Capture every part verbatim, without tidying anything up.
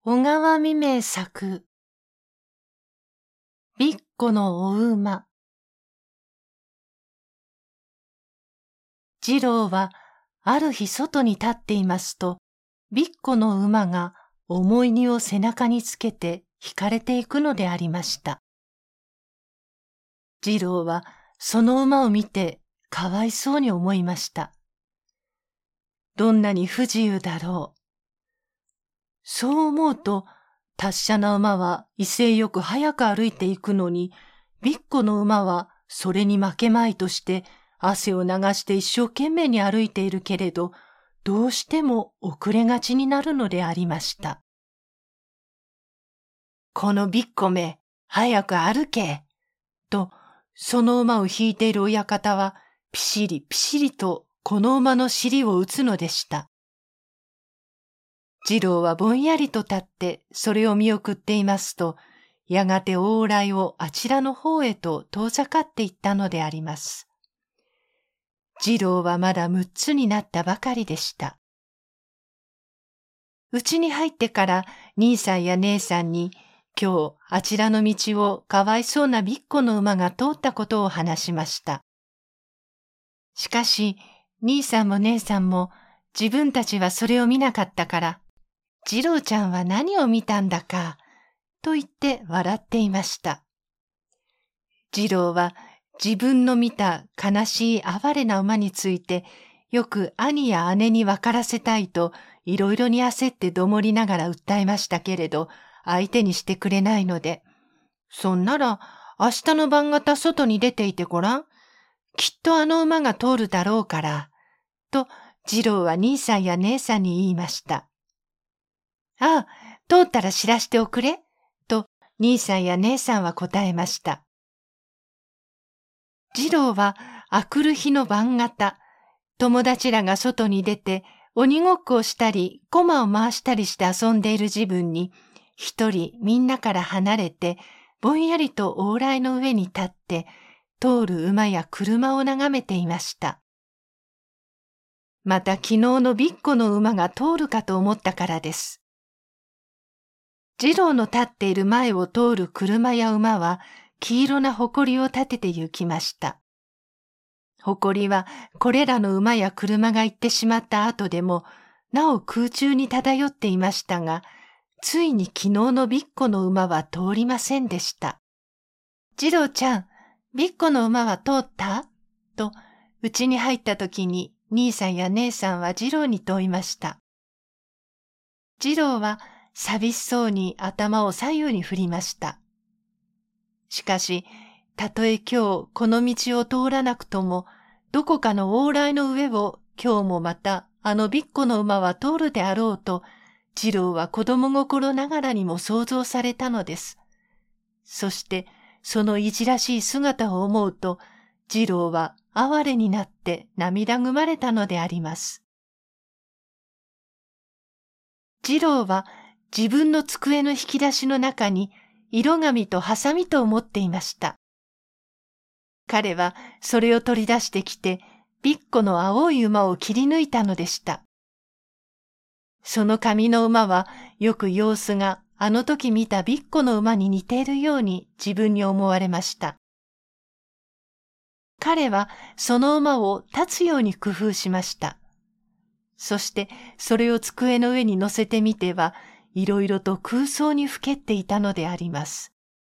小川未明作びっこのお馬。次郎はある日外に立っていますと、びっこの馬が重い荷を背中につけて引かれていくのでありました。次郎はその馬を見てかわいそうに思いました。どんなに不自由だろう。そう思うと、達者な馬は威勢よく早く歩いていくのに、びっこの馬はそれに負けまいとして汗を流して一生懸命に歩いているけれど、どうしても遅れがちになるのでありました。このびっこめ、早く歩け、と、その馬を引いている親方は、ピシリピシリとこの馬の尻を打つのでした。次郎はぼんやりと立ってそれを見送っていますと、やがて往来をあちらの方へと遠ざかっていったのであります。次郎はまだむっつになったばかりでした。家に入ってから兄さんや姉さんに、今日あちらの道をかわいそうなびっこの馬が通ったことを話しました。しかし、兄さんも姉さんも自分たちはそれを見なかったから、次郎ちゃんは何を見たんだか、と言って笑っていました。次郎は自分の見た悲しい哀れな馬について、よく兄や姉に分からせたいと、いろいろに焦ってどもりながら訴えましたけれど、相手にしてくれないので、そんなら明日の晩方外に出ていてごらん。きっとあの馬が通るだろうから、と次郎は兄さんや姉さんに言いました。ああ、通ったら知らしておくれ、と兄さんや姉さんは答えました。次郎はあくる日の晩方、友達らが外に出て鬼ごっこをしたり、駒を回したりして遊んでいる自分に、一人みんなから離れて、ぼんやりと往来の上に立って、通る馬や車を眺めていました。また昨日のびっこの馬が通るかと思ったからです。次郎の立っている前を通る車や馬は黄色な埃を立てて行きました。埃はこれらの馬や車が行ってしまった後でもなお空中に漂っていましたが、ついに昨日のびっこの馬は通りませんでした。次郎ちゃん、びっこの馬は通った?と家に入った時に兄さんや姉さんは次郎に問いました。次郎は寂しそうに頭を左右に振りました。しかし、たとえ今日この道を通らなくとも、どこかの往来の上を今日もまたあのびっこの馬は通るであろうと、次郎は子供心ながらにも想像されたのです。そしてそのいじらしい姿を思うと、次郎は哀れになって涙ぐまれたのであります。次郎は自分の机の引き出しの中に色紙とハサミとを持っていました。彼はそれを取り出してきて、びっこの青い馬を切り抜いたのでした。その紙の馬はよく様子があの時見たびっこの馬に似ているように自分に思われました。彼はその馬を立つように工夫しました。そしてそれを机の上に乗せてみては、いろいろと空想にふけっていたのであります。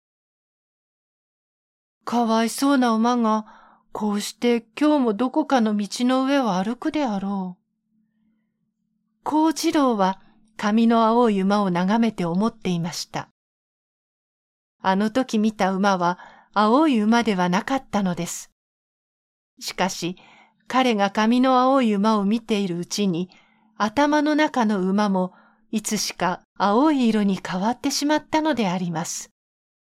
かわいそうな馬が、こうして今日もどこかの道の上を歩くであろう。こう次郎は紙の青い馬を眺めて思っていました。あの時見た馬は青い馬ではなかったのです。しかし、彼が紙の青い馬を見ているうちに、頭の中の馬もいつしか青い色に変わってしまったのであります。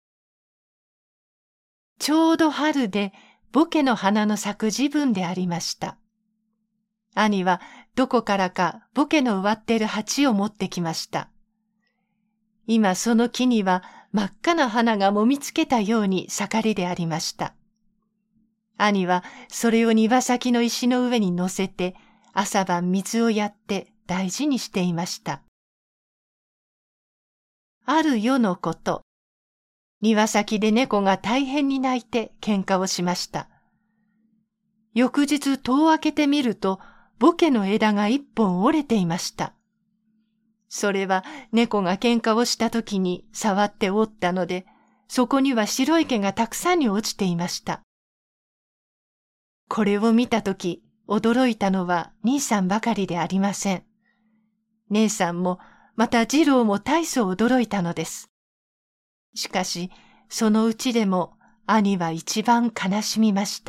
ちょうど春でボケの花の咲く時分でありました。兄はどこからかボケの植わっている鉢を持ってきました。今その木には真っ赤な花がもみつけたように盛りでありました。兄はそれを庭先の石の上に乗せて朝晩水をやって大事にしていました。 ある夜のこと、庭先で猫が大変に泣いて喧嘩をしました。翌日戸を開けてみると、ボケの枝が一本折れていました。それは猫が喧嘩をした時に触って折ったので、そこには白い毛がたくさんに落ちていました。これを見たとき、驚いたのは兄さんばかりでありません。姉さんも、また次郎も大層驚いたのです。しかし、そのうちでも兄は一番悲しみました。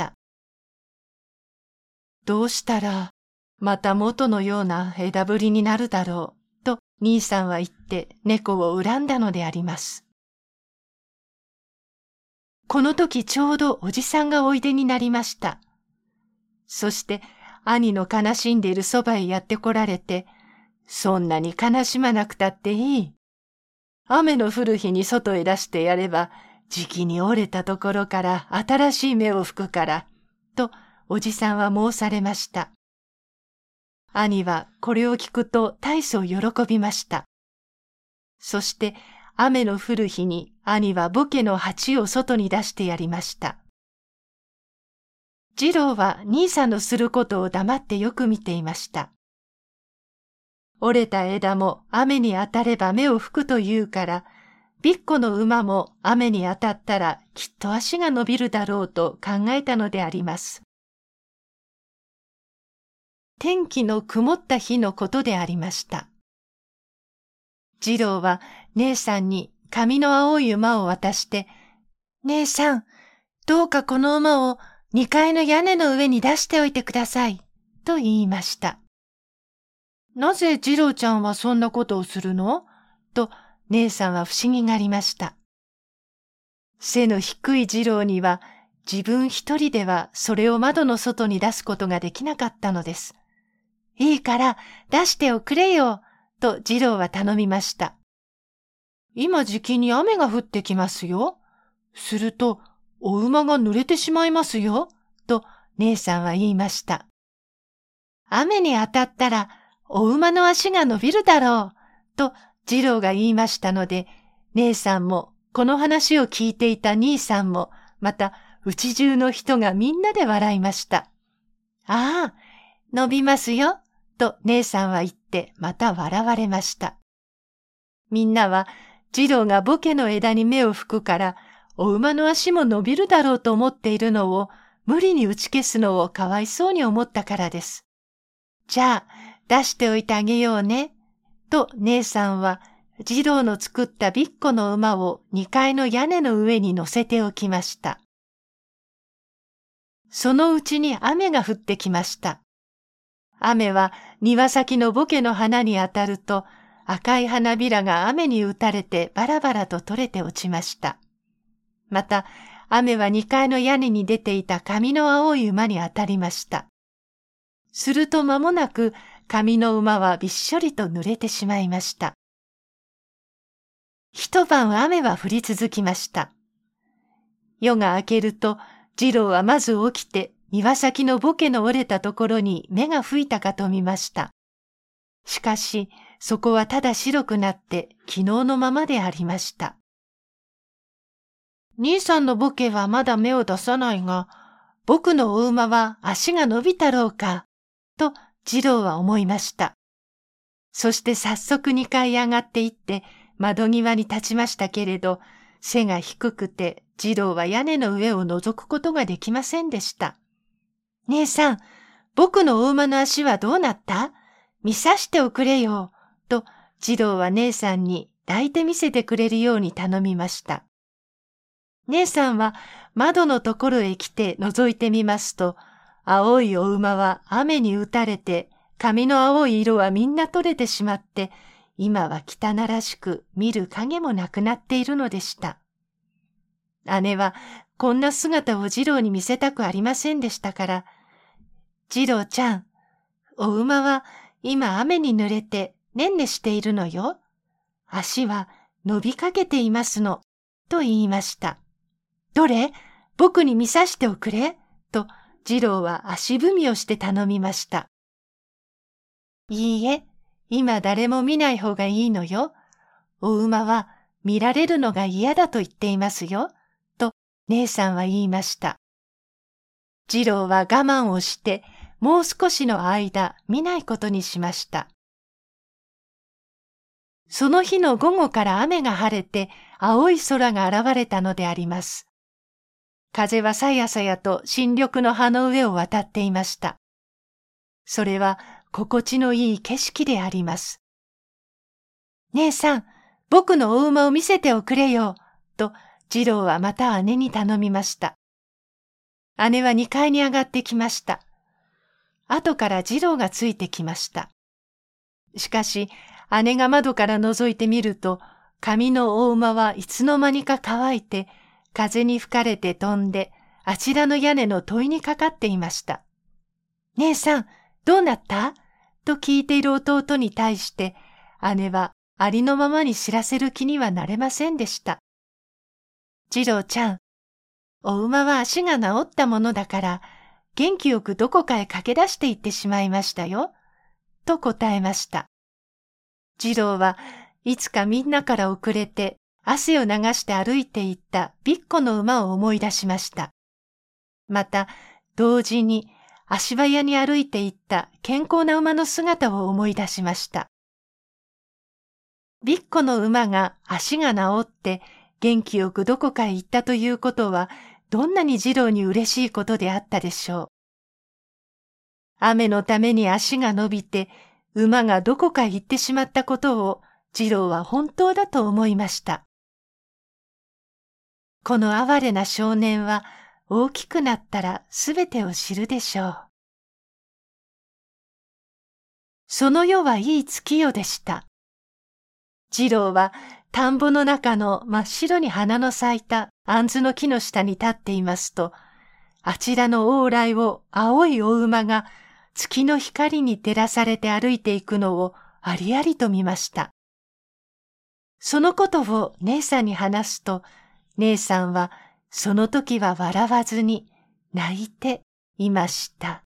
どうしたら、また元のような枝ぶりになるだろう、と兄さんは言って猫を恨んだのであります。この時ちょうどおじさんがおいでになりました。そして兄の悲しんでいるそばへやって来られて、そんなに悲しまなくたっていい。雨の降る日に外へ出してやれば、じきに折れたところから新しい芽を吹くから、とおじさんは申されました。兄はこれを聞くと大層喜びました。そして雨の降る日に兄はボケの鉢を外に出してやりました。次郎は兄さんのすることを黙ってよく見ていました。折れた枝も雨に当たれば芽を吹くというから、びっこの馬も雨に当たったらきっと足が伸びるだろうと考えたのであります。天気の曇った日のことでありました。次郎は姉さんに髪の青い馬を渡して、姉さん、どうかこの馬を二階の屋根の上に出しておいてください、と言いました。なぜ次郎ちゃんはそんなことをするの？と姉さんは不思議がありました。背の低い次郎には自分一人ではそれを窓の外に出すことができなかったのです。いいから出しておくれよ、と次郎は頼みました。今じきに雨が降ってきますよ。するとお馬が濡れてしまいますよ、と姉さんは言いました。雨に当たったらお馬の足が伸びるだろう、と次郎が言いましたので、姉さんもこの話を聞いていた兄さんも、またうち中の人がみんなで笑いました。ああ、伸びますよ、と姉さんは言ってまた笑われました。みんなは次郎がボケの枝に芽を吹くから、お馬の足も伸びるだろうと思っているのを無理に打ち消すのをかわいそうに思ったからです。じゃあ、出しておいてあげようね、と姉さんは次郎の作ったびっこの馬を二階の屋根の上に乗せておきました。そのうちに雨が降ってきました。雨は庭先のボケの花に当たると、赤い花びらが雨に打たれてバラバラと取れて落ちました。また、雨は二階の屋根に出ていた髪の青い馬に当たりました。すると間もなく、髪の馬はびっしょりと濡れてしまいました。一晩雨は降り続きました。夜が明けると、次郎はまず起きて、庭先のボケの折れたところに目が吹いたかと見ました。しかし、そこはただ白くなって昨日のままでありました。兄さんのボケはまだ芽を出さないが、僕のお馬は足が伸びたろうか、と次郎は思いました。そして早速二階へ上がって行って窓際に立ちましたけれど、背が低くて次郎は屋根の上を覗くことができませんでした。姉さん、僕のお馬の足はどうなった？見さしておくれよ、と次郎は姉さんに抱いて見せてくれるように頼みました。姉さんは窓のところへ来て覗いてみますと、青いお馬は雨に打たれて、髪の青い色はみんな取れてしまって、今は汚らしく見る影もなくなっているのでした。姉はこんな姿を次郎に見せたくありませんでしたから、次郎ちゃん、お馬は今雨に濡れてねんねしているのよ。足は伸びかけていますの、と言いました。どれ？僕に見さしておくれ、と次郎は足踏みをして頼みました。いいえ、今誰も見ない方がいいのよ。お馬は見られるのが嫌だと言っていますよ、と姉さんは言いました。次郎は我慢をして、もう少しの間見ないことにしました。その日の午後から雨が晴れて、青い空が現れたのであります。風はさやさやと新緑の葉の上を渡っていました。それは心地のいい景色であります。姉さん、僕のお馬を見せておくれよ、と次郎はまた姉に頼みました。姉は二階に上がってきました。後から次郎がついてきました。しかし、姉が窓から覗いてみると、紙のお馬はいつの間にか乾いて、風に吹かれて飛んで、あちらの屋根の戸井にかかっていました。姉さん、どうなった?と聞いている弟に対して、姉はありのままに知らせる気にはなれませんでした。次郎ちゃん、お馬は足が治ったものだから、元気よくどこかへ駆け出して行ってしまいましたよ、と答えました。次郎はいつかみんなから遅れて汗を流して歩いていったびっこの馬を思い出しました。また同時に足早に歩いていった健康な馬の姿を思い出しました。びっこの馬が足が治って元気よくどこかへ行ったということはどんなに次郎に嬉しいことであったでしょう。雨のために足が伸びて馬がどこか行ってしまったことを次郎は本当だと思いました。この哀れな少年は大きくなったらすべてを知るでしょう。その夜はいい月夜でした。次郎は田んぼの中の真っ白に花の咲いた杏子の木の下に立っていますと、あちらの往来を青いお馬が月の光に照らされて歩いていくのをありありと見ました。そのことを姉さんに話すと、姉さんはその時は笑わずに泣いていました。